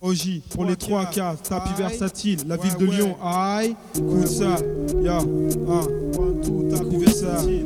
OJ pour les 3K, tapis versatile, la ville de Lyon, aïe, écoute ça, ya, tapis versatile.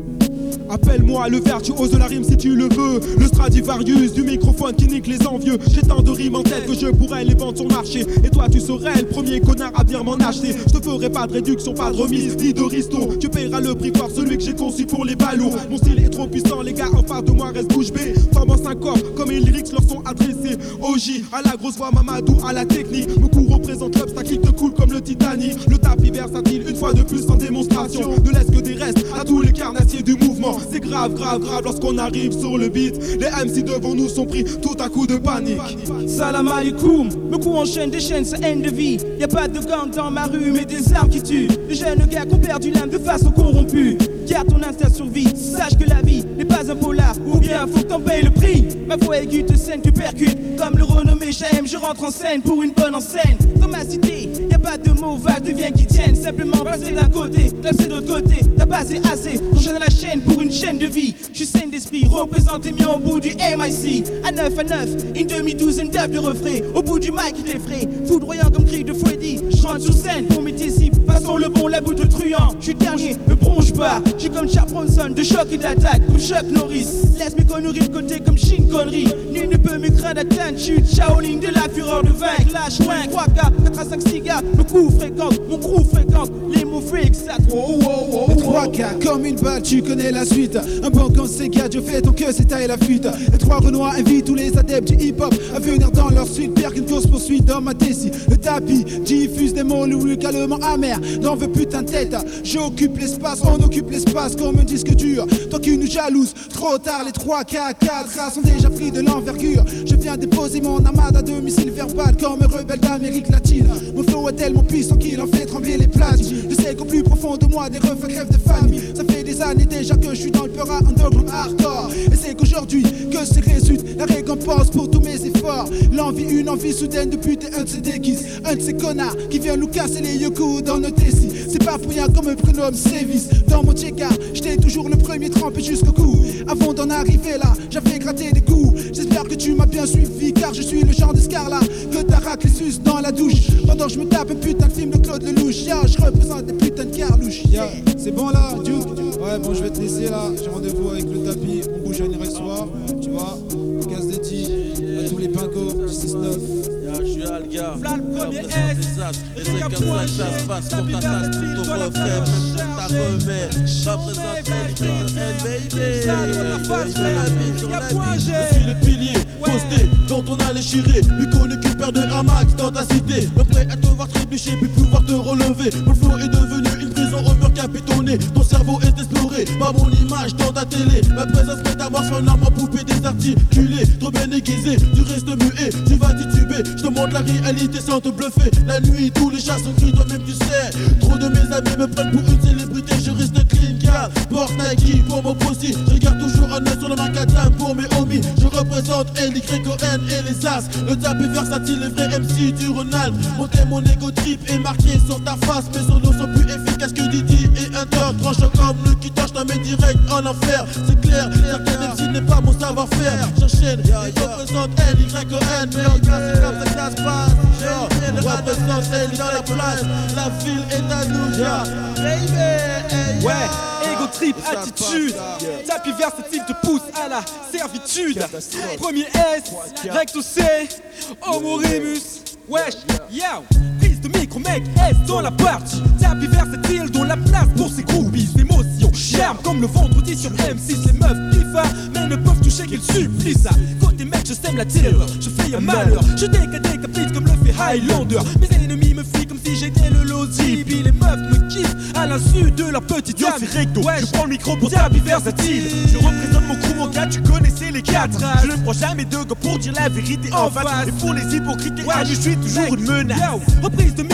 Appelle-moi le virtuose de la rime si tu le veux. Le Stradivarius du microphone qui nique les envieux. J'ai tant de rimes en tête que je pourrais les vendre sur le marché. Et toi tu serais le premier connard à bien m'en acheter. Je te ferai pas de réduction, pas de remise, ni de risto. Tu paieras le prix par celui que j'ai conçu pour les balourds. Mon style est trop puissant, les gars en face de moi restent bouche bée. Forme en 5 corps, comme les lyrics leur sont adressés. OJ, à la grosse voix, Mamadou, à la technique. Mon coup représente l'obstacle qui te coule comme le Titanic. Le tapis versatile, une fois de plus en démonstration. Ne laisse que des restes à tous les carnassiers du mouvement. C'est grave, grave, grave lorsqu'on arrive sur le beat. Les MC devant nous sont pris tout à coup de panique. Salam alaikum, le coup enchaîne, déchaîne sa haine de vie. Y'a pas de gang dans ma rue, mais des armes qui tuent. Les jeunes gars qui ont perdu l'âme de façon corrompue. Garde ton instinct survie, sache que la vie n'est pas un polar. Ou bien faut que t'en payes le prix. Ma voix aiguë te scène, tu percutes. Comme le renommé JM, je rentre en scène pour une bonne enseigne. Dans ma cité, y'a pas de mots vagues, deviens qui tiennent. Simplement passer d'un côté, placer de l'autre côté. T'as pas assez, prochaine à la chaîne pour une chaîne de vie. Je suis saine d'esprit, représenté mis au bout du MIC. À 9 à 9, une demi-douzaine d'œuvres de refrains. Au bout du mic, il est frais, foudroyant comme cri de Freddy. Je rentre sur scène pour mes cibles, façon le bon, la bout de truand. Je suis dernier, me bronche pas. J'suis comme Charles Bronson, de choc et d'attaque, comme Chuck Norris. Laisse mes conneries de côté comme Shin Connery. Nul ne peut me craindre atteindre, chute, Shaolin de la fureur de vaincre. Lâche, loin, 3K, 4 à 5 cigares. Le coup fréquente, mon crew fréquente. Les mots freaks, ça Les 3K, comme une balle, tu connais la suite. Un bon conseil, je fais ton que c'est taille la fuite. Les 3 Renois invitent tous les adeptes du hip-hop à venir dans leur suite. Pire qu'une course poursuite dans ma tessie. Le tapis diffuse des mots lyricalement amers. N'en veux putain de tête. J'occupe l'espace, on occupe l'espace comme un disque dur. Toi qui nous jalouse, trop tard. Les 3K, 4 sont déjà pris de l'envergure. Je viens déposer mon armada de missiles verbal comme un rebelle d'Amérique latine. Mon flow est tellement puissant qu'il en fait trembler les plages. Je sais qu'au plus profond de moi des refrains crèvent de famille. Ça fait des années déjà que je suis dans le peur underground hardcore. Et c'est qu'aujourd'hui que se résulte la récompense pour tous mes efforts. L'envie, une envie soudaine de buter un de ces déguises. Un de ces connards qui vient nous casser les yokos dans nos tessis. C'est pas pour rien comme un prénom Sévis. Dans mon check j'étais toujours le premier trempé jusqu'au cou. Avant d'en arriver là, j'avais gratté des coups. J'espère que tu m'as bien suivi car je suis le genre d'escarlat que t'arraques les suces dans la douche. Pendant que je me tape un putain de film de Claude Lelouch. Yeah, je représente des putains de carlouches. Yeah. C'est bon là, Duke? Ouais, bon, je vais te laisser là. J'ai rendez-vous avec le tapis. On bouge à une soir. Tu vois, on casse des tis. À tous les pincos, 6-9. Je suis Alga. V'là le premier S. Et c'est comme ça que ça se passe. Pour ta tasse, pour ton refrain, même pour ta remère. Je suis le pilier, posté dans ton allée chirée. Lui connaît qu'une paire de hamacs dans ta cité. Le prêt à te voir trébucher puis pouvoir te relever. Mon flow est devenu une prison au mur capitonné. Ton cerveau est exploré par mon image dans ta télé. Ma présence métamorphe en arme en poupée désarticulée. Trop bien aiguisé, tu restes muet, tu vas tituber. Je te montre la réalité sans te bluffer. La nuit, tous les chats sont gris, toi-même tu sais. Trop de mes amis me prennent pour une célébrité. Je reste clean car porte Nike pour mon possi. Je regarde toujours un œil sur le macadam pour mes homies. Je représente LYON et les As. Le tapis versatile, les vrais MC du Ronald. Mon ego trip est marqué sur ta face. Mes solos sont plus efficaces que Didi et un dog. Tranchant comme le qui tâche dans mes directs en enfer. C'est clair, certains MC n'est pas mon savoir-faire. J'enchaîne et représente LYON. Mais en classe, c'est comme ça que ça se passe. Je représente L dans la place. La ville est à nous, yeah. Baby, ouais, ego trip, attitude. Tapis versatile te pousse à la servitude. Premier S, recto C, homo remus. Wesh, yo, prise de micro mec S dans la partie. Tapis versatile dont la place pour ses groupies. Émotions, charme comme le vendredi sur M6. Les meufs FIFA, mais ne peuvent toucher qu'ils supplie ça. Côté mec, je sème la terreur, je fais un malheur. Je décapite comme le fait Highlander. Mes ennemis me fuient comme si j'étais le Lodi. Puis les meufs me kiffent à l'insu de leur petite yo, c'est recto, ouais, je prends le micro pour tapis versatile. Je représente mon crew, mon gars, tu connaissais les 4. Je ne prends jamais de gars pour dire la vérité en face. Et pour les hypocrites, ouais, je suis toujours une menace. Yo, reprise de micro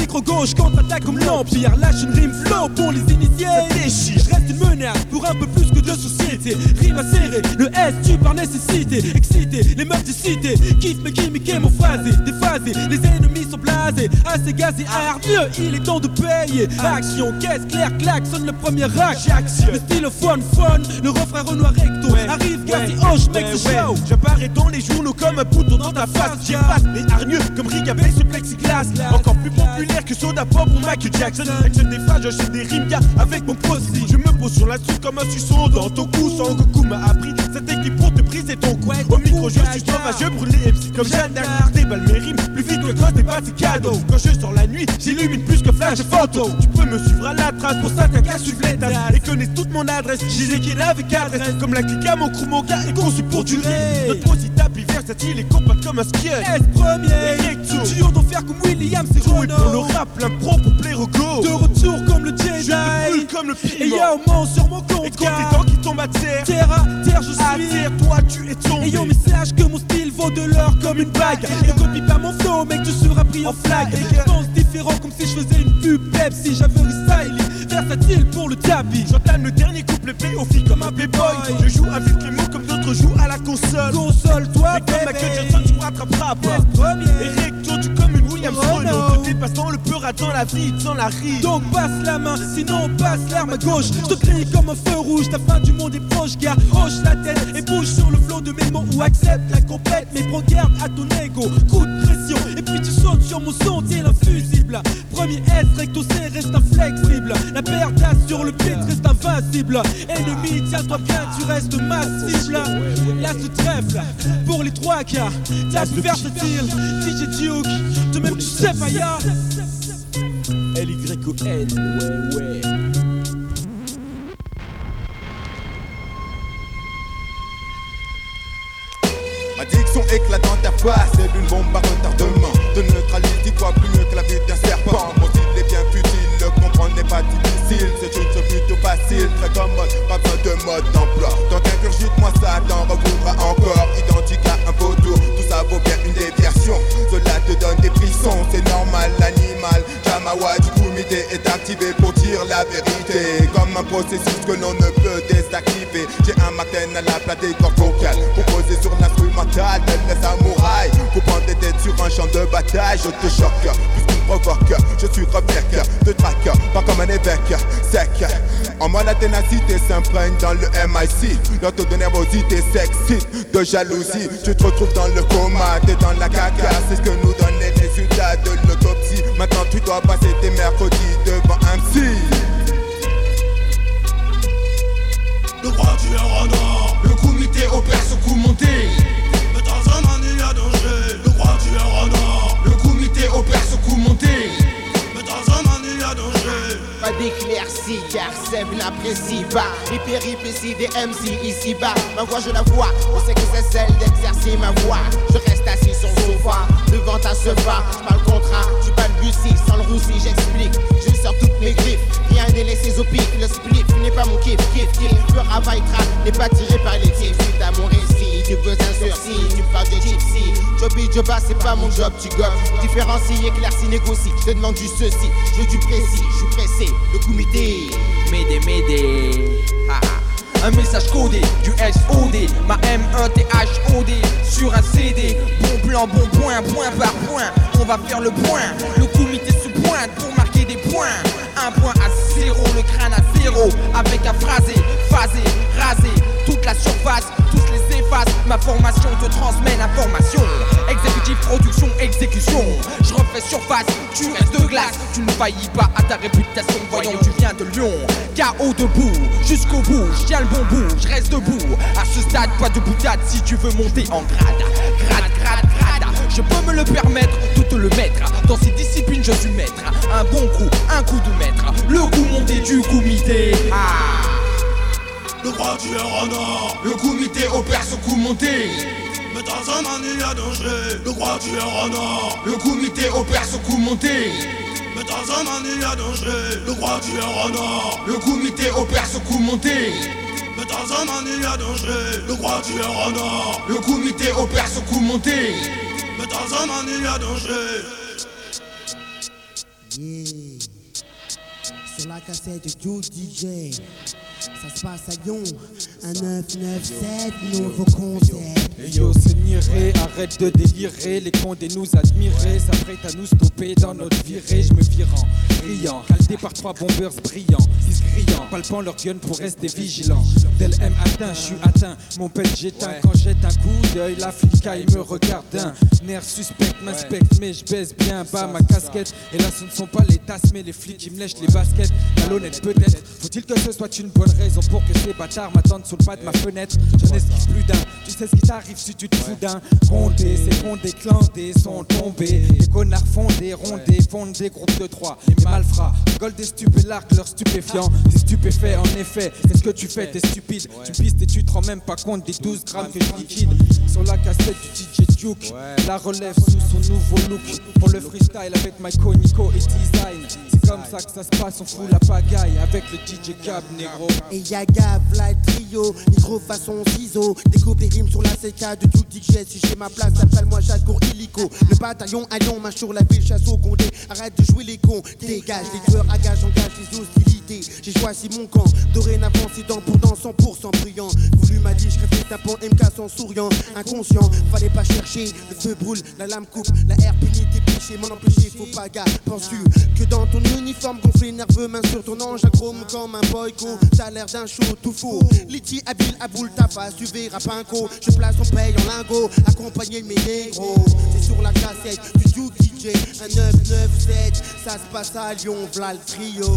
micro gauche contre-attaque comme l'Empire. Lâche une rime flow pour les initiés. Je reste une menace pour un peu plus que de société. Rime à serrer, le S tue par nécessité. Excité, les meufs des cités kiffent mes gimmicks et mon phrasé. Déphasé, les ennemis sont blasés. Assez gazés, hargneux, il est temps de payer. Action, caisse claire, claque, sonne le premier rack. Le stylophone, fun, le refrain Renoir recto. Arrive, Gazi, hoche, mec, c'est show. J'apparais dans les journaux comme un bouton dans ta face. J'efface les hargneux comme Rigabé ce plexiglas. Encore plus populaire que Soda Pop ou Michael Jackson. J'achète des phrases, j'achète des rimes, gars, avec mon posi. Je me pose sur la suite comme un suçon dans ton cou. Son Goku m'a appris cette technique pour te briser ton cou. Au micro, je suis sauvage, je brûle les MC comme Jeanne d'Arc. Déballe mes rimes plus vite que quand t'es pas tes cadeaux. Quand je sors la nuit, j'illumine plus que flash et photo. Tu peux me suivre à la trace, pour ça t'as qu'à suivre les tasses. Et connaissent toute mon adresse, je disais qu'il avait qu'adresse. Comme la clique à mon crew, mon gars est conçu pour durer. Notre posi tapis versatile et compact comme un skieur. S premier, duo d'enfer comme William, c'est Joué pour le rap, l'impro pour plaire au go. de retour comme le Jedi. Je te brûle comme le Et piment. yo, mon sur mon compte. Et quand tes dents qui tombent à terre, Terre à terre, je à suis. terre, toi tu es tombé. Et yo, mais sache que mon style vaut de l'or comme une bague. Ne copie pas mon flow, mec, tu seras pris en flag. Je pense différent comme si je faisais une pub Pepsi. J'avais restyling, versatile pour le tapis. J'entame le dernier couplet play aux filles comme un playboy. Je joue avec les mots comme d'autres jouent à la console. Console-toi, Mais comme Michael bébé. Jackson, tu rattraperas pas. S premier. Et recto, tu comme une Williams Oh Renault. no. Te dépassant le peur dans la vie, sans la rire. Donc passe la main, sinon passe l'arme à gauche. Je te crie comme un feu rouge, ta fin du monde est proche. Car hoche la tête et bouge sur le flot de mes mots. Ou accepte la compète, mais prends garde à ton ego. Coup de pression, et puis tu sautes sur mon son, t'es l'infusible. Premier S, recto C, reste inflexible. La paire d'as sur le pit reste invincible. Ennemi, tiens-toi bien, tu restes ma cible. Là ce trèfle, pour les 3 quarts. T'as pu versatile, DJ Duke, de même tu sais pas ya. L-Y-O-N, ouais. Ma diction éclate dans ta face, c'est une bombe à retardement. Te neutralise, dis-toi plus mieux que la vie d'un serpent. Mon style est bien futile, le comprendre n'est pas difficile. C'est une chose plutôt facile, très commode, pas besoin de mode d'emploi. Tant qu'ingurgite-moi ça t'en recouvra encore. Identique à un vautour, tout ça vaut bien une déviation. Cela te donne des frissons, c'est normal, l'animal. Jamawa du comité est activé pour dire la vérité. Comme un processus que l'on ne peut désactiver. J'ai un Martin à la plate des cordes vocales, composé sur l'instrumental tel les samouraïs. Coupant des têtes sur un champ de bataille, je te choque, puisqu'il me provoque. Je suis repère de traque, pas comme un évêque sec. En moi la ténacité s'imprègne dans le MIC. L'auto de nervosité s'excite de jalousie. Tu te retrouves dans le coma, t'es dans la caca. C'est ce que nous donnent les résultats de l'autopsie. Maintenant tu dois passer tes mercredis devant un psy. Le roi du renard, le comité opère ce coup monté. Mais dans un man il y a danger. Le roi du renard, le comité opère ce coup monté. Mais dans un man il y a danger. Pas d'éclaircie car Seb n'apprécie pas les péripéties des MC ici-bas. Ma voix je la vois, on sait que c'est celle d'exercer ma voix. Je reste assis sur le sofa, devant ta sofa. J'parle contrat, tu balbuties sans le roussi, j'explique. Je sors toutes mes griffes, rien n'est laissé au pic. Le spliff n'est pas mon kiff, kiff, kiff. Le travail track n'est pas tiré par les tirs. Suite à mon récit, tu veux un sursis, tu parles de gypsy. Joby, joba, c'est pas mon job, tu gobes. Différencie, éclaircie, négocie. Je te demande du ceci, je veux du précis, je suis pressé. Le comité Médé, un message codé, du SOD, ma M1THOD sur un CD. Bon plan, bon point, point par point, on va faire le point. Le comité se pointe pour marquer des points. Un point à 0, le crâne à 0. Avec un phrasé, phasé, rasé, toute la surface, tous les effaces. Ma formation te transmet l'information. Exécutif, production, exécution. Je refais surface, tu restes de glace. Tu ne faillis pas à ta réputation, voyons tu viens de Lyon. KO debout, jusqu'au bout, je tiens le bon bout, je reste debout. À ce stade, pas de boutade si tu veux monter en grade. Grade, je peux me le permettre de te le mettre. Dans ces disciplines je suis maître. Un bon coup, un coup de maître. Le coup monté du comité. Le roi du renard, Le comité opère ce coup monté. mais dans un man il y a danger. Le roi du renard, Le comité opère ce coup monté. mais dans un man il y a danger. Le roi du renard, Le comité opère ce coup monté. mais dans un man il y a danger. Le roi du renard, Le comité opère ce coup monté. mais dans un man il y a danger. Yeah. Sur la cassette de Joe DJ, ça se passe à Lyon, un 997, nouveau concept. Et yo, c'est niré, arrête de délirer. Les condés nous admiraient, s'apprêtent à nous stopper dans notre virée. Je me vire en riant, calté par 3 bombers brillants, 6 grillants, palpant leur gun pour rester vigilant. Tel M atteint, je suis atteint, mon pelle j'éteins. Quand jette un coup d'œil, la flicaille me regarde d'un nerf suspect, m'inspecte, mais je baisse bien bas ma casquette. Et là, ce ne sont pas les tasses, mais les flics qui me lèchent les baskets. Malhonnête peut-être, faut-il que ce soit une bonne raison pour que ces bâtards m'attendent sous le pas de ma fenêtre. J'en esquive plus d'un, tu sais ce qui t'arrive si tu te fous d'un. Condé, ces condés clandés sont tombés. Les connards fondés, rondés, fondent des groupes de 3. Les malfrats, rigolent des stupés, larguent leurs stupéfiants. Des stupéfaits en effet, qu'est-ce que tu fais, t'es stupide. Tu pistes et tu te rends même pas compte des 12 grammes que je liquide. Sur la cassette du DJ Duke, la relève sous son nouveau look. Pour le freestyle avec Myco, Nico et Design. C'est comme ça que ça se passe, on fout la pagaille avec le DJ Gab Nero. Et Yaga, Fly Trio, micro façon ciseaux. Découpe les rimes sur la CK de Duke DJ. Si j'ai ma place, appelle-moi Jacques illico. Le bataillon à Lyon marche sur la ville, chasse au condé. Arrête de jouer les cons, dégage les tueurs, engage les hostilités. J'ai choisi mon camp, dorénavant c'est dents pour dans 100% brillant. Voulu m'a dit, je répète un pan MK sans souriant. Inconscient, fallait pas chercher, le feu brûle, la lame coupe, la air punit tes péchés, m'en empêcher, faut pas gars. Penses-tu que dans ton uniforme gonflé, nerveux, main sur ton ange, agrome comme un boyco. T'as l'air d'un show tout faux. Litty habile, à boule ta face, tu verras pinko. Je place ton paye en lingot, accompagné de mes négros. C'est sur la cassette du Duke DJ, un 997, ça se passe à Lyon, v'là le trio.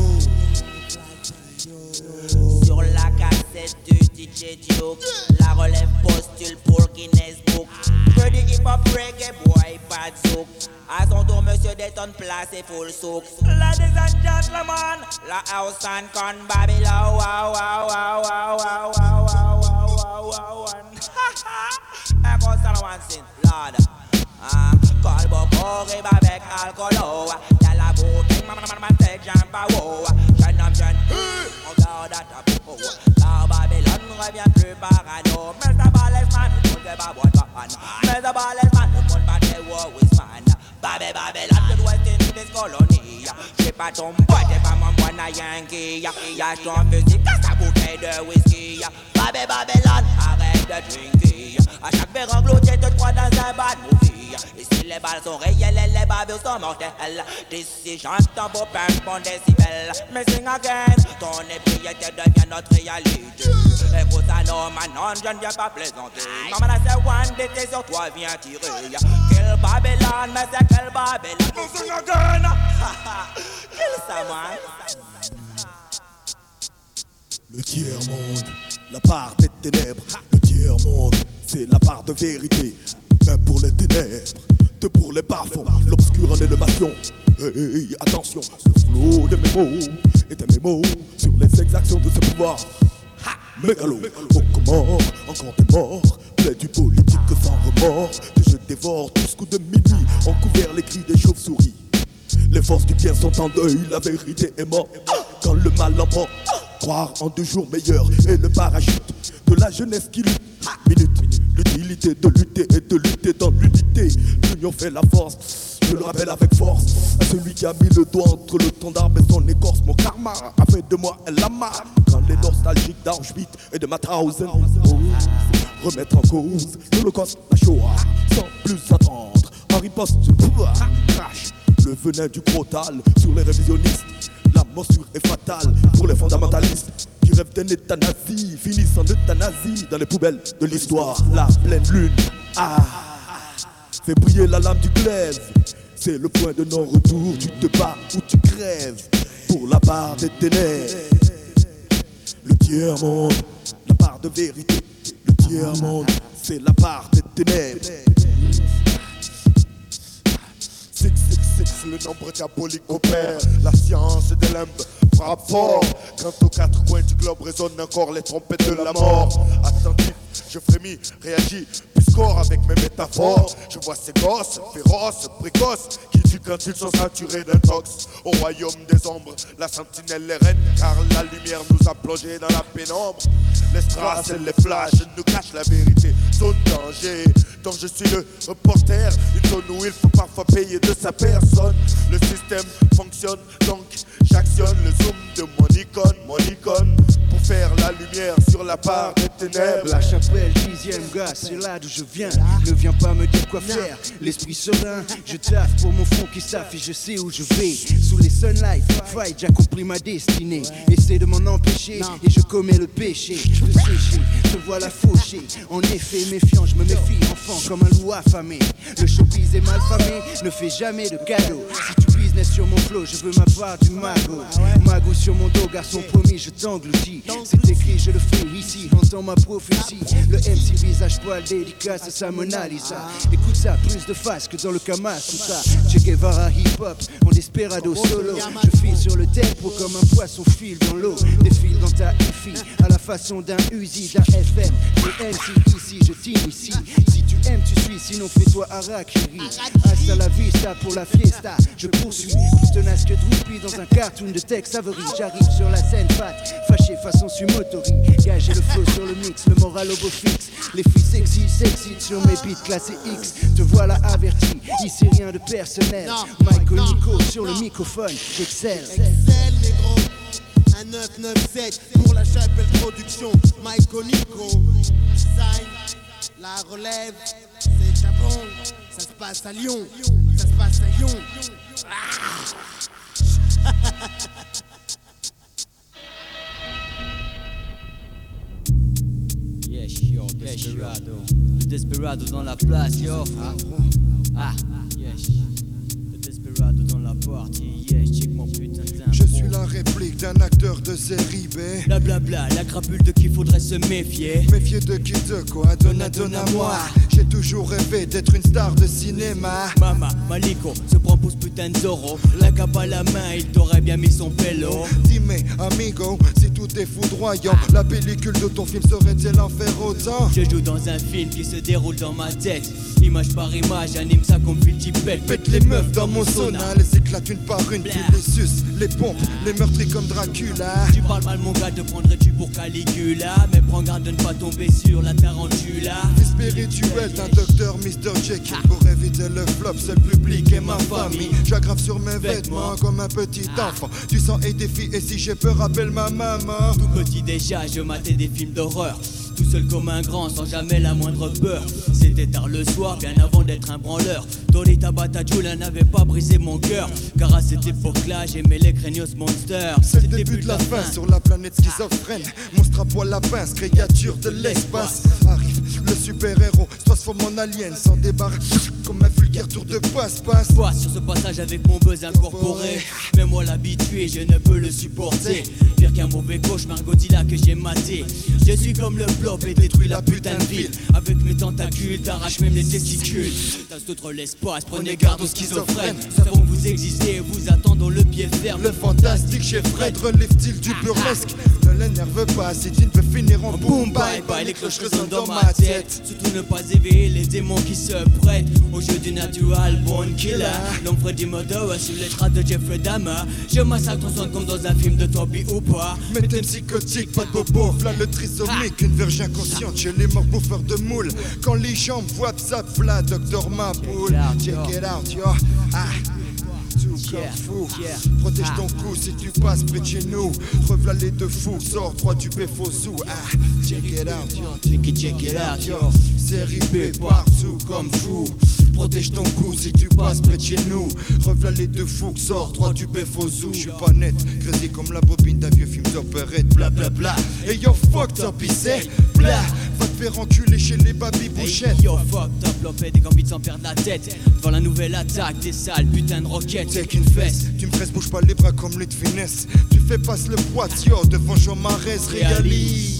Sur la cassette du DJ Duke, la relève postule pour Guinness Book. Que du hip-hop reggae, boy, pas de souk. À son tour, monsieur détonne place et full souk. Ladies and gentlemen, la house and con Babylon. Wow, wow, wow, wow, wow, wow, wow, wow, wow, wow. Echo Salawansin, Lord. Colbo corribe avec alcoolo. Y'a la bouteille, maman, t'es jamba, wow. Jeune homme, jeune, on garde à ta peau. La Babylone revient plus parano. Mais ça balèze, man, tout le monde va boire man. Mais ça balèze, man, tout le monde va te war with man. Babylone, de l'ouest in this colonie. J'ai pas ton boy, t'es pas mon boy, na Yankee. Y'a ton fusil, casse ta bouteille de whisky. Babylone, arrête de drinker. À chaque verre englouti, te crois dans un bad movie. Ici les balles sont réelles et les bavures sont mortelles. D'ici j'entends vos pères bon décibels. Mais sing again, ton ébriété devient notre réalité. Écoute ça non, maintenant je ne viens pas plaisanter. Maman c'est one d'été sur toi viens tirer. Quel Babylone, mais c'est quel Babylone. Mais sing again. Kill someone. Le tiers-monde, la part des ténèbres. Le tiers-monde, c'est la part de vérité. Un pour les ténèbres, deux pour les bas-fonds. L'obscur en élévation. Hey, attention, le flot de mes mots est un mémo sur les exactions de ce pouvoir. Mégalo, au comment, encore des morts. Plaie du politique sans remords. Que je dévore tous coups de minuit. En couvert les cris des chauves-souris. Les forces du bien sont en deuil, la vérité est morte. Quand le mal l'emporte, croire en 2 jours meilleurs. Et le parachute de la jeunesse qui lutte. Minute, l'utilité de lutter et de lutter dans l'unité. L'union fait la force, je le rappelle avec force. À celui qui a mis le doigt entre le tronc d'arbre et son écorce. Mon karma a fait de moi un lama. Quand les nostalgiques d'Auschwitz et de Mauthausen remettre en cause l'Holocauste, la Shoah, sans plus attendre. En riposte, crash le venin du crotal sur les révisionnistes. La morsure est fatale pour les fondamentalistes qui rêvent d'un état nazi, finissent en euthanasie dans les poubelles de l'histoire. La pleine lune, fait briller la lame du glaive. C'est le point de non-retour, tu te bats ou tu crèves pour la part des ténèbres. Le tiers-monde, la part de vérité. Le tiers-monde, c'est la part des ténèbres. 666, le nombre diabolique opère. La science de l'imbe frappe fort. Quand aux 4 coins du globe résonnent encore les trompettes de la mort. Attentif, je frémis, réagis, puisqu'on hardcore avec mes métaphores. Je vois ces gosses féroces, précoces, qui tuent quand ils sont saturés d'intox. Au royaume des ombres, la sentinelle est reine, car la lumière nous a plongés dans la pénombre. Les strass et les flashs nous cachent la vérité, sont danger. Donc je suis le reporter, une zone où il faut parfois payer de sa personne. Le système fonctionne, donc j'actionne le zoom de mon icône, pour faire la lumière sur la part des ténèbres. La chapelle, 10e gars, c'est là d'où je viens. Ne viens pas me dire quoi faire, l'esprit serein. Je taffe pour mon fond qui s'affe et je sais où je vais. Sous les sunlight, fight, j'accomplis ma destinée. Essaie de m'en empêcher et je commets le péché. Je te sécher, je vois la faucher. En effet, méfiant, je me méfie, enfant, comme un loup affamé. Le showbiz est mal famé, ne fais jamais de cadeaux. Si tu business sur mon flow, je veux ma part du magot. Magot sur mon dos, garçon promis, je t'engloutis. C'est écrit, je le fais ici, entends ma prophétie. Le MC visage poil, dédicace à sa Mona Lisa. Écoute ça, plus de face que dans le Kama Sutra. Che Guevara hip-hop, en desperado solo. Je file sur le tempo comme un poisson file dans l'eau. Défile dans ta hi-fi, à la façon d'un Uzi, d'un FM. Le MC ici, je t'initie. Si tu aimes, tu suis, sinon fais-toi harakiri. Hasta la vista pour la fiesta. Je poursuis, plus tenace que Droopy dans un cartoon de Tex Avery. J'arrive sur la scène fat, fâché façon Sumotori. Gagez le flow sur le mix, le moral au beau fixe. Les filles sexy sur mes beats classés X. Te voilà averti, ici rien de personnel. Mike Nico sur le microphone, j'excelle. Excel négro, un 997 pour la chapelle production. Mike Nico, Sign, la relève, c'est Chabon. Ça se passe à Lyon, ça se passe à Lyon. Yes, yo, Desperado. Le Desperado dans la place, yo. Yes. Le Desperado dans la partie, yes, check mon putain de Je suis la réplique d'un acteur de série B. Blablabla, la crapule de qui faudrait se méfier. Méfier de qui de quoi? Donne-moi. J'ai toujours rêvé d'être une star de cinéma. Mama, Maliko, se prend pour ce putain de Zorro. La cape à la main, il t'aurait bien mis son pélo. Dime, amigo, si tout est foudroyant, la pellicule de ton film serait-elle en faire autant? Je joue dans un film qui se déroule dans ma tête. Image par image, anime ça comme fil pète. Pète les meufs dans mon sauna, les éclatent une par une, puis les suces, les pompes, les meurtris comme Dracula. Tu parles mal mon gars, te prendrais-tu pour Caligula? Mais prends garde de ne pas tomber sur la tarentula. Vie spirituelle d'un docteur Mr. Jekyll. Pour éviter le flop, c'est le public et ma famille. J'aggrave sur mes vêtements comme un petit enfant. Du sang et des filles, et si j'ai peur, appelle ma maman. Tout petit déjà, je matais des films d'horreur. Tout seul comme un grand, sans jamais la moindre peur. C'était tard le soir, bien avant d'être un branleur. Dolita Batajula n'avait pas brisé mon cœur. Car à cette époque-là, j'aimais les Craignos Monsters. C'est le début de la fin sur la planète schizophrène. Monstre à poil à pince, créature de l'espace. Arrive le super-héros, se transforme en alien, s'en débarrasse comme un vulgaire tour de passe-passe. Vois sur ce passage avec mon buzz incorporé. Mais moi l'habitué, je ne peux le supporter. Pire qu'un mauvais cauchemar Godzilla que j'ai maté. Je suis comme le blob et détruis la putain de ville. Avec mes tentacules, t'arraches même les testicules. Tasse d'autres l'espace, prenez garde aux schizophrènes. Savons que vous existez, vous attendons le pied ferme. Le fantastique chez Fred relève-t-il du burlesque? Ne l'énerve pas, si tu ne peux finir en boom bye bye. Les cloches résonnent dans ma tête. Surtout ne pas éveiller les démons qui se prêtent au jeu du natural born killer. L'homme Freddy Murder sur les traces de Jeffrey Dahmer. Je massacre ton son comme dans un film de Toby Hooper. Mais t'es psychotique, pas de bobo, v'là le trisomique. Une verge inconsciente chez les morts bouffeurs de moules. Quand les jambes voient ça, v'là Docteur Mapoule. Check it out, yo. Tout comme fou. Protège ton cou si tu passes près de chez nous. Rev'là les deux fous, sors 3 du faux sous. Check it out, yo. Check it out, yo. Série B partout comme fou. Protège ton cou si tu passes près de chez nous. Rev'là les deux fous, sors 3 du faux sous. J'suis pas net, creusé comme la bobine d'un vieux film d'opérette. Bla bla bla. Et yo fucked up, c'est bla. Va te faire enculer chez les baby bouchettes. Hey, yo fucked up, lopé des gambits sans perdre la tête. Devant la nouvelle attaque des sales putain de roquettes. Take une fesse, tu me presses, bouge pas les bras comme les de finesse. Tu fais passe le poids, yo, devant Jean Marès, réalise.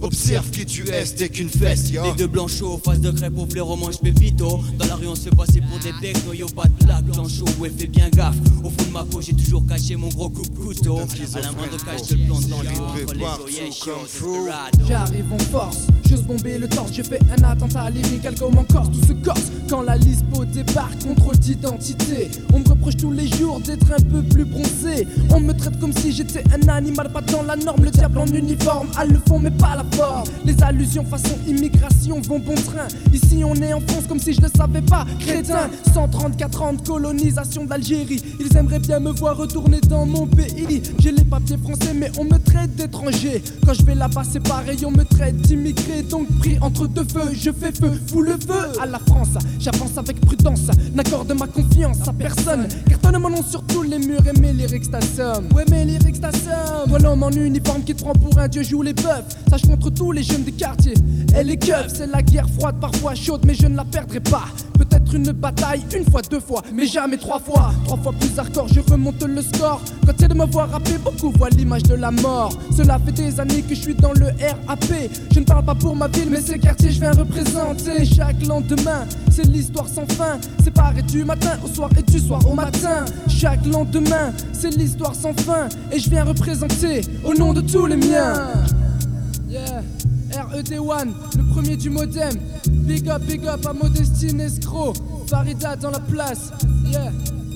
Observe qui tu es, t'es qu'une fesse, yo. Les deux blanchos, face de crêpe au fleur, mange pépito. Dans la rue on se fait passer pour des becs, no yo pas de blague, blanchot, ouais fais bien gaffe. Au fond de ma peau j'ai toujours caché mon gros couteau. À la main de cache je te plante dans l'eau entre les oreilles. J'arrive en force, j'ose bomber le torse. J'ai fait un attentat lyrique comme en Corse. Tout se corse quand la Lispo débarque, contrôle d'identité. On me reproche tous les jours d'être un peu plus bronzé. On me traite comme si j'étais un animal, pas dans la norme. Le diable en uniforme a le fond mais pas la forme. Les allusions façon immigration vont bon train. Ici on est en France comme si je ne savais pas, crétin. 134 ans de colonisation d'Algérie. Ils aimeraient bien me voir retourner dans mon pays. J'ai les papiers français mais on me traite d'étranger. Quand je vais là-bas c'est pareil, on me traite d'immigré. Donc pris entre deux feux, je fais feu, fous le feu à la France. J'avance avec prudence, n'accorde ma confiance à personne. Cartonne mon nom sur tous les murs et mes lyrics t'assomment. Ouais mes lyrics t'assomment. Toi l'homme en uniforme qui te prend pour un dieu joue les bœufs. Sache contre tous les jeunes des quartiers. Et les keufs, c'est la guerre froide, parfois chaude, mais je ne la perdrai pas. Peut-être une bataille, une fois, deux fois, mais jamais trois fois. 3 fois plus hardcore, je remonte le score. Quand c'est de me voir rapper, beaucoup voient l'image de la mort. Cela fait des années que je suis dans le RAP. Je ne parle pas pour ma ville, mais ces quartiers je viens représenter. Chaque lendemain, c'est l'histoire sans fin. C'est pareil du matin au soir et du soir au matin. Chaque lendemain, c'est l'histoire sans fin. Et je viens représenter au nom de tous les miens. Yeah, RED1, le premier du modem. Big up à Modestine escroc. Farida dans la place, yeah.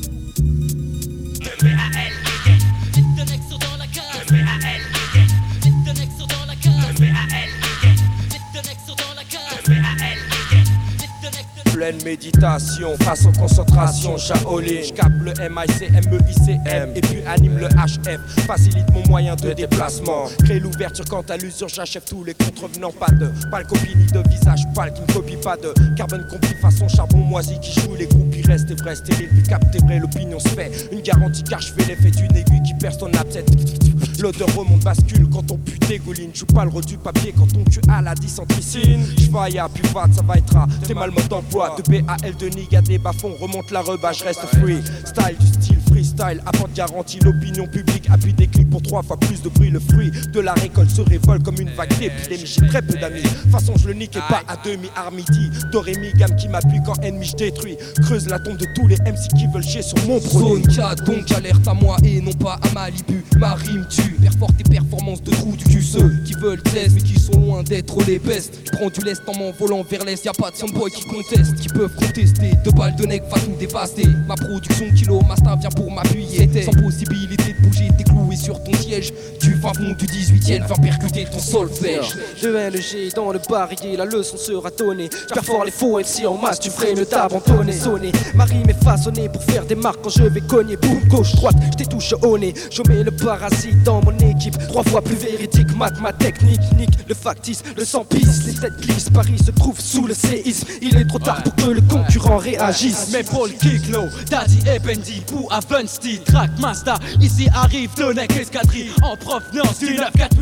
Pleine méditation, face en concentration, Shaolin. J'capte le MIC, MEICM et puis anime le HF. Facilite mon moyen de déplacement. Crée l'ouverture quand à l'usure, j'achève tous les contrevenants. Pas de copie ni de visage pâle qui ne copie pas de carbone compris façon charbon moisi qui joue les groupes. Il reste vrai, stérile, puis capté vrai, l'opinion se fait. Une garantie car je fais l'effet d'une aiguille qui perce ton abcès. L'odeur remonte, bascule quand on pue dégouline. J'joue pas le rôle du papier quand on tue à la dysentricine. J'vaille à puis va, ça va être à t'es mal mode d'emploi. De BAL de Niga des bas-fonds, remonte la reba, je reste free. Style du style freestyle, apporte garantie. L'opinion publique appuie des clics pour 3 fois plus de bruit. Le fruit de la récolte se révolte comme une vague d'épidémie. J'ai très peu d'amis, façon je le nique et pas à demi Armidi. Dorémi gamme qui m'appuie quand ennemi je détruis. Creuse la tombe de tous les MC qui veulent chier sur mon produit. Zone 4 donc alerte à moi et non pas à Malibu. Ma rime tue, perforte tes performances de trou du cul. Ceux qui veulent test mais qui sont loin d'être les bestes. J'prends du lest en m'envolant vers l'est, y'a pas de soundboy qui conteste. Qui peuvent contester, 2 balles de nec va tout dévaster. Ma production kilo, master vient pour m'appuyer. Sans possibilité de bouger, t'es cloué sur ton siège. Du fin fond du 18ème, viens percuter ton solfège. Je viens le G dans le barillet, la leçon sera donnée. J'perfore les faux MC en masse, tu ferais mieux t'abandonner. Sonner, ma rime est façonnée pour faire des marques quand je vais cogner. Boum, gauche, droite, je t'ai touché au nez. Je mets le parasite dans mon équipe, 3 fois plus véridique, ma technique, nique le factice, le sang pisse, les têtes glissent. Paris se trouve sous le séisme, il est trop tard pour que le concurrent réagisse. Mais Paul Kiklo, Daddy et Bendy, pour Avensti, Track Mazda, ici arrive Donek Escadrille, en provenance du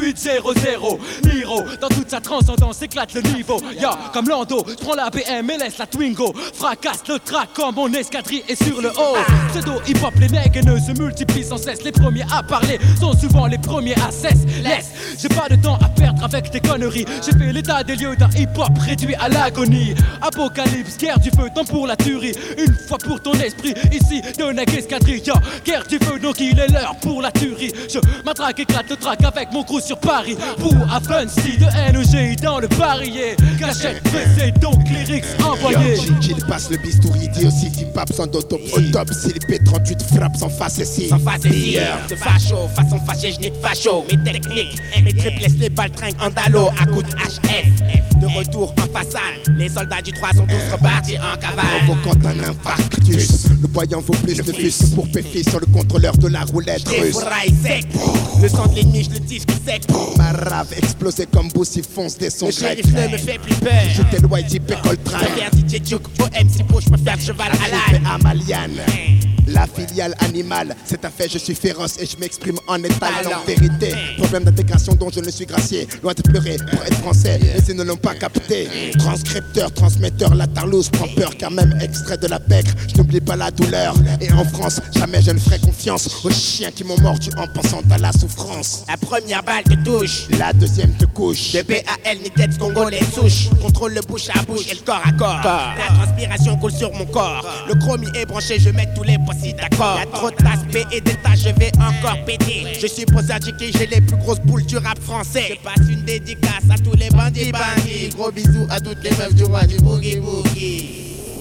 94800. Miro, dans toute sa transcendance, éclate le niveau. Yo, comme Lando, j'prends la BM et laisse la Twingo. Fracasse le track comme mon escadrille est sur le haut. Pseudo hip-hop, les nègres se multiplient sans cesse. Les premiers à parler sont souvent les premiers à cesse. Laisse, j'ai pas de temps à perdre avec tes conneries. J'ai fait l'état des lieux d'un hip-hop réduit à l'agonie. Apocalypse, guerre du feu, temps pour la tuerie. Une fois pour ton esprit, ici Donek Escadrille. Yo, guerre du feu, donc il est l'heure pour la tuerie. Je m'attraque, éclate le track avec mon crew sur Paris. Pour Avensti de NEG dans le barillet. Cachette PC, donc lyrics envoyés. Qu'il passe le bistouri, dit aussi qu'il pape sans autopsie. Les P38 frappent sans face ici. Sans face ici, de facho, façon fâchée, je nique facho. Mes techniques, mes triplesses, les balles trinquent en dallo à coups de HF. De retour en façade, les soldats du 3 sont tous repartis en cavale. Provoquant un infarctus, le voyant vaut plus de fus pour péfier sur le contrôleur de la roulette russe. Sec. Le sang de l'ennemi, je le tige qui sec. Ma rave explosé comme Boussy fonce des sons. Le shérif ne me fait plus peur. J'étais le YG Coltrane. Je préfère DJ Duke au MC Pro, je préfère cheval à l'âne. Amaliane. La filiale animale, c'est un fait, je suis féroce et je m'exprime en étalant vérité. Problème d'intégration dont je ne suis gracié, loin de pleurer pour être français, mais ils ne l'ont pas capté. Transcripteur, transmetteur, la tarlouse prend peur car même extrait de la pègre, je n'oublie pas la douleur. Et en France, jamais je ne ferai confiance aux chiens qui m'ont mordu en pensant à la souffrance. La première balle te touche, la deuxième te couche. De BAL, ni tête, Congo, les souches. Contrôle le bouche à bouche et le corps à corps. La transpiration coule sur mon corps. Le chromie est branché, je mets tous les possibles d'accord. Y'a trop d'aspects et d'états, je vais encore péter. Je suis pour indiquer, j'ai les plus grosses boules du rap français. Je passe une dédicace à tous les bandits. Gros bisous à toutes les meufs du roi du boogie boogie.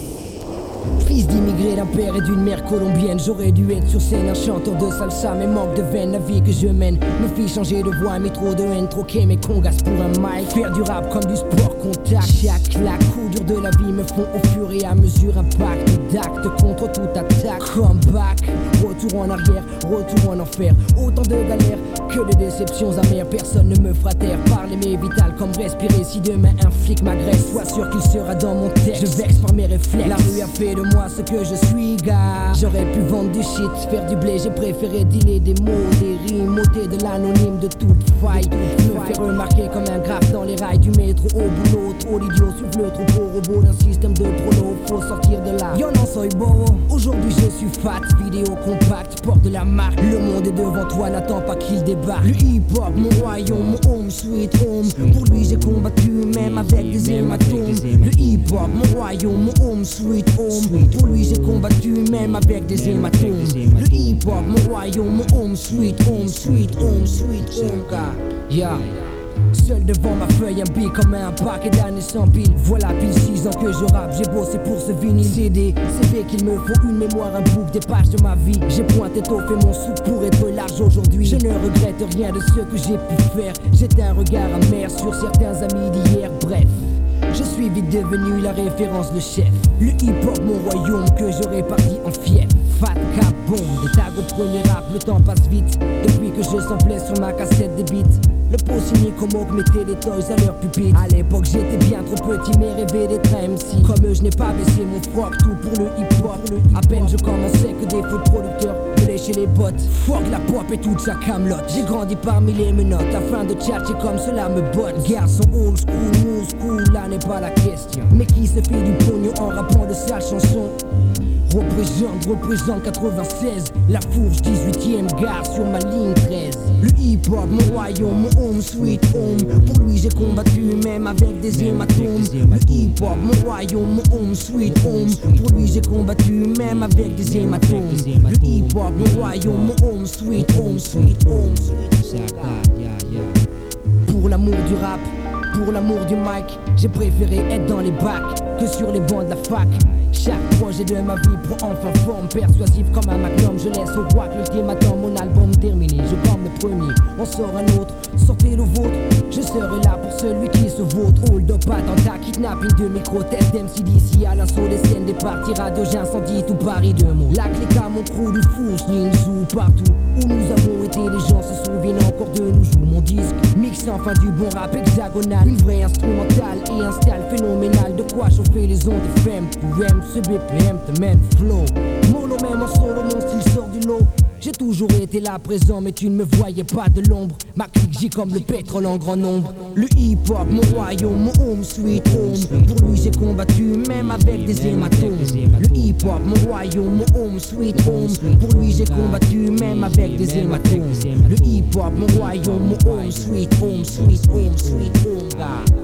Fils d'immigrés d'un père et d'une mère colombienne, j'aurais dû être sur scène un chanteur de salsa, mais manque de veine, la vie que je mène me fit changer de voix, mais trop de haine, troquer mes congas pour un mic. Faire du rap comme du sport contact, chaque claque, coup dur de la vie me font au fur et à mesure un pacte d'actes contre toute attaque. Comeback, retour en arrière, retour en enfer, autant de galères que de déceptions amères, personne ne me fera taire. Parler mais vital comme respirer, si demain un flic m'agresse, sois sûr qu'il sera dans mon texte. Je vexe par mes réflexes, la rue a fait de moi ce que je suis, gars. J'aurais pu vendre du shit, faire du blé, j'ai préféré dealer des mots, des rimes, ôter de l'anonyme de toute faille. Me faire remarquer comme un graphe dans les rails du métro au boulot. Trop d'idiot, suivre le troupeau robot d'un système de prono. Faut sortir de là, yo non soy beau. Aujourd'hui je suis fat, vidéo compacte, porte de la marque. Le monde est devant toi, n'attends pas qu'il débarque. Le hip-hop, mon royaume, mon home, sweet home. Pour lui j'ai combattu, même avec des hématomes. Le hip-hop, mon royaume, mon home, sweet home. Pour lui j'ai combattu, même avec des hématomes. Le hip-hop, mon royaume, mon home, sweet home, sweet home, sweet home, car yeah. Seul devant ma feuille, un beat comme un paquet d'années sans pile. Voilà pile 6 ans que je rappe, j'ai bossé pour ce vinyle CD. CV qu'il me faut une mémoire, un book, des pages de ma vie. J'ai pointé tôt, fait mon soupe pour être large aujourd'hui. Je ne regrette rien de ce que j'ai pu faire. J'étais un regard amer sur certains amis d'hier, bref. Je suis vite devenu la référence, le chef. Le hip-hop, mon royaume que j'aurais parti en fief. Fat cap, bombe, des tags au premier rap, le temps passe vite. Depuis que je samplais sur ma cassette des beats. Le pot signé comme Oak mettait des toys à leur pupitre. À l'époque j'étais bien trop petit mais rêvais d'être MC. Comme eux je n'ai pas baissé mon froc, tout pour le hip-hop. À peine je commençais que des faux producteurs me léchaient les bottes. Fuck la pop et toute sa camelote. J'ai grandi parmi les menottes, la fin de tchatcher comme cela me botte. Garçon old school, new school, là n'est pas la question. Mais qui se fait du pognon en rappant de sales chansons? Représente 96, la fourche 18ème gare sur ma ligne 13. Le hip-hop, mon royaume, mon home, sweet home. Pour lui j'ai combattu même avec des hématomes. Le hip-hop, mon royaume, mon home, sweet home. Pour lui j'ai combattu même avec des hématomes. Le hip-hop, mon royaume, mon home, sweet home, sweet home. Pour l'amour du rap, pour l'amour du mic, j'ai préféré être dans les bacs que sur les bancs de la fac. Chaque projet de ma vie prend enfin forme, persuasif comme un magnum. Je laisse au roi que l'ultimatum, mon album terminé. Je bombe le premier, on sort un autre, sortez le vôtre. Je serai là pour celui qui se vautre. Hold up, attentat, kidnapping de micro-test MC d'ici à l'assaut des scènes, des parties radio, j'incendie tout Paris de mots. La clique à mon crew du fou, Ninzou, partout où nous avons été, les gens se souviennent encore de nous. Joue mon disque, mix enfin du bon rap hexagonal. Une vraie instrumentale et un style phénoménal. De quoi chauffer les ondes FM, pour ce BPM te mène flow. Mono même en solo, mon style sort du lot. J'ai toujours été là présent mais tu ne me voyais pas de l'ombre. Ma clique j'ai comme le pétrole en grand nombre. Le hip-hop, mon royaume, mon home, sweet home. Pour lui j'ai combattu même avec des hématomes. Le hip-hop, mon royaume, mon home, sweet home. Pour lui j'ai combattu même avec des hématomes. Le hip-hop, mon royaume, mon home, sweet home, sweet home, sweet home.